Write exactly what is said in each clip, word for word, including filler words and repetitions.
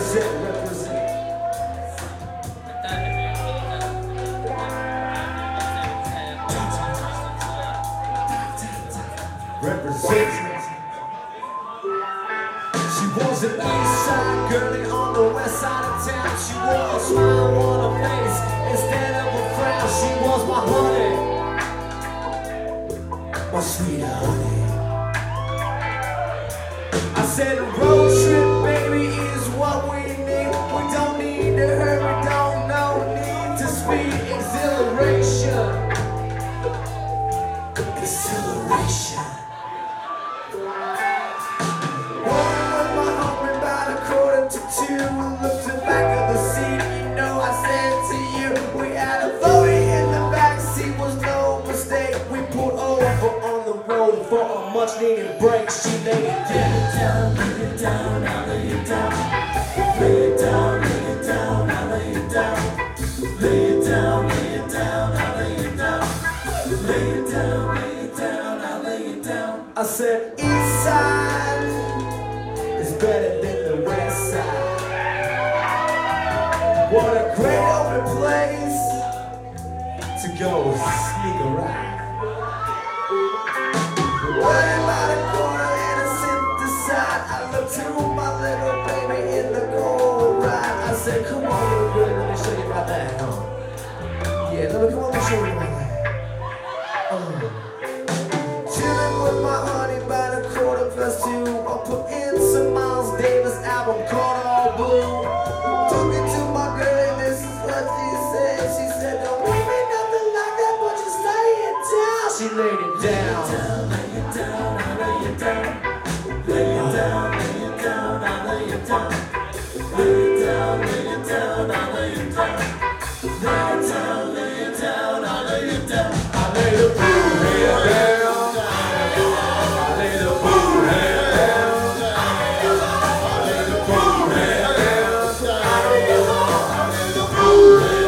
represent, represent. Represent. She was an east side girlie on the west side of town. She wore a smile on her face instead of a frown. She was my honey, my sweet honey. I said a road trip, baby, is what we need. We don't need to hurry, don't no need to speed. Exhilaration, exhilaration. Walking with my homie about a quarter to two. We looked to the back of the seat, you know I said to you, we had a floaty in the back seat, was no mistake. We pulled over on the road for a much needed break. She laid it down. Lay it down, I'll lay it down. Lay it down, lay it down, I'll lay it down. Lay it down, lay it down, I'll lay it down. Lay it down, lay it down, I'll lay it down. I said east side is better than the west side. What a great open place to go sneak around. Running by the corner and a synthesize. I looked to my little baby in the gold ride. I said, come on, little girl, let me show you about that, huh? Yeah, let me come on, let me show you about that. Uh. Chilling with my honey by the quarter past two. I put in some Miles Davis album called All Blue. Took it to my girl and this is what she said. She said, don't leave me nothing like that, but just lay it down. She laid it down. Lay it down, lay it down, lay it down, lay it down, I lay it down. Lay it down, lay it down, I lay it down. Lay it down, lay it down, I lay it down. I lay the blue hair down. I lay the blue hair down. I lay the blue hair down. I lay the blue hair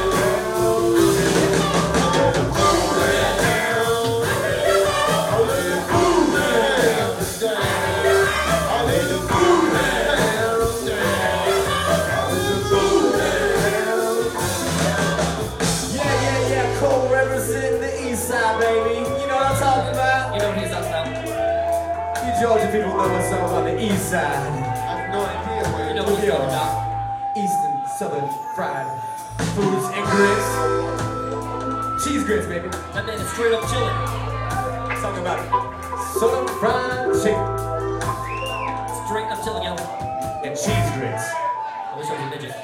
baby, you know what I'm talking about? You know what he's talking about? You Georgia people know what's up on the east side. I have no idea where You know what he's talking about? Eastern, southern fried foods and grits. Cheese grits, baby. That man is straight up chilling. Talk about it. Southern fried chicken. Straight up chilling, yo. And cheese grits. I wish I was a midget.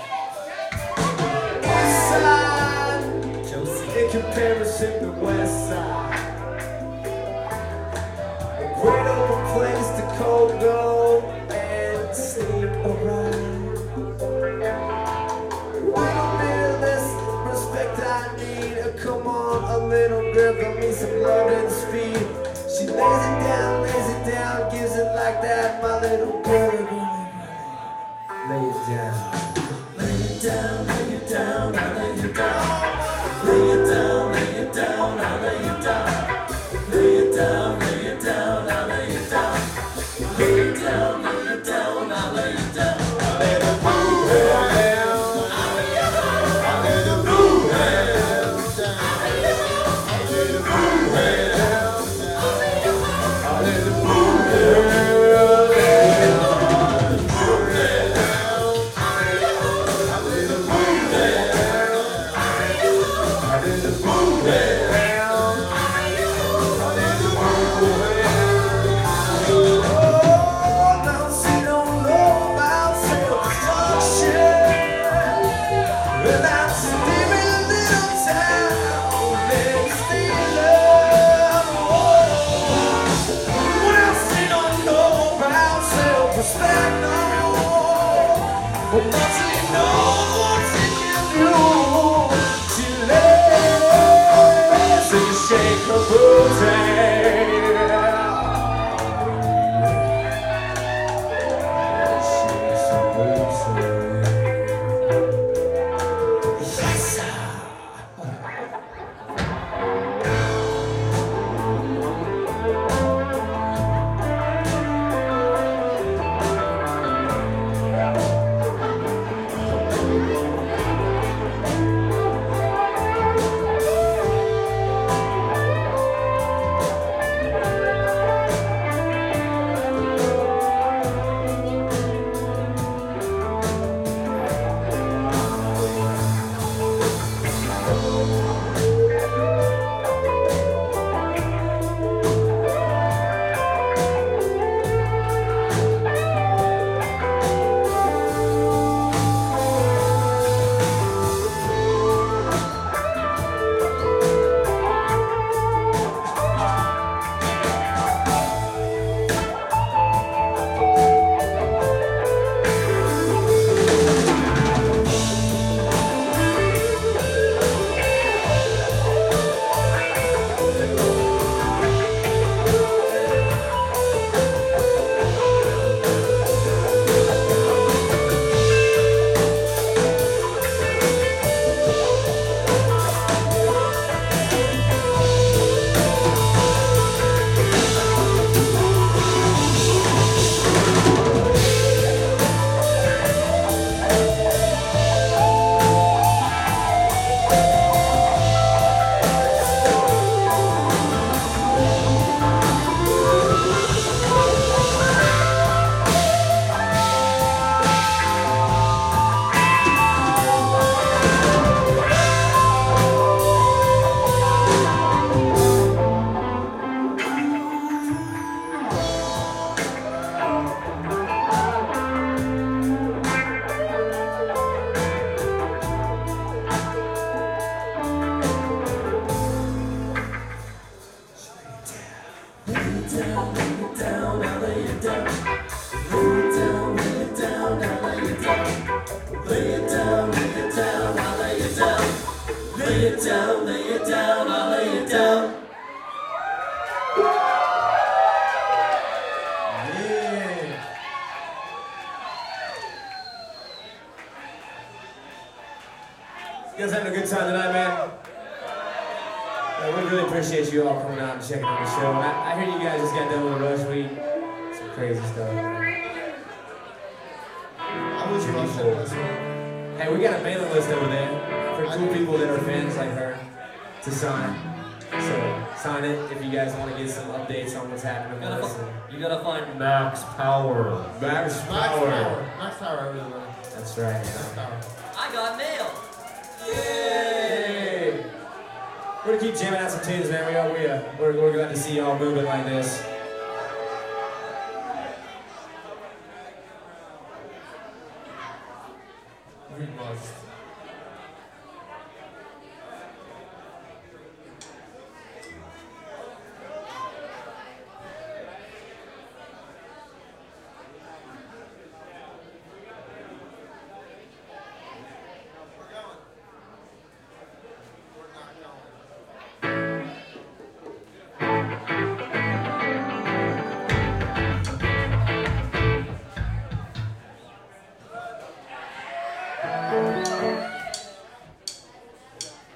East side. Josie. In comparison to west side. A great open place to cold go and sneak around. A little bit of this respect I need. Uh, come on, a little girl, got me some love and speed. She lays it down, lays it down, gives it like that, my little girl. Lay it down. Lay it down, lay it down, I lay it down. Lay it down, lay it down, I lay it down. Lay it down, lay it down, I lay it down. Lay it down, lay it down, I lay it down. I lay the blue hair down. I lay the blue hair down. I lay the blue hair down. I lay the blue hair down. You guys having a good time tonight, man? Uh, we really appreciate you all coming out and checking out the show. And I, I hear you guys just got done with a Rush week. Some crazy stuff. I wish Rush had this one. Hey, we got a mailing list over there for cool people that are fans like her to sign. So sign it if you guys want to get some updates on what's happening with You gotta, us. fi- you gotta find Max Power. Max Max Power. Power. Max Power everywhere. That's right. Max Power. I got mail. Yay! We're gonna keep jamming out some tunes, man. We are, we are, we're, we're glad to see y'all moving like this. We must.